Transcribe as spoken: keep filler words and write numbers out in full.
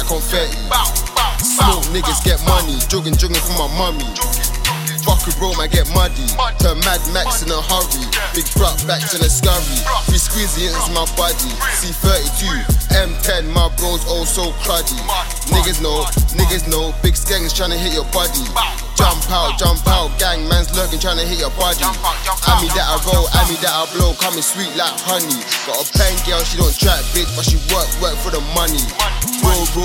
like confetti. Smoke niggas get money, jogging, jogging for my mummy. Fuck with bro, man, get muddy. Turn Mad Max in a hurry. Big truck backs in a scurry. Free squeezy into my body. C thirty-two, M ten, my bros all so cruddy. Niggas know, niggas know. Big skanks tryna hit your body. Jump out, jump out, gang man's lurking tryna hit your body. I mean that I roll, I mean that I blow, coming sweet like honey. Got a plain girl, she don't trap bitch, but she work, work for the money. Bro, bro.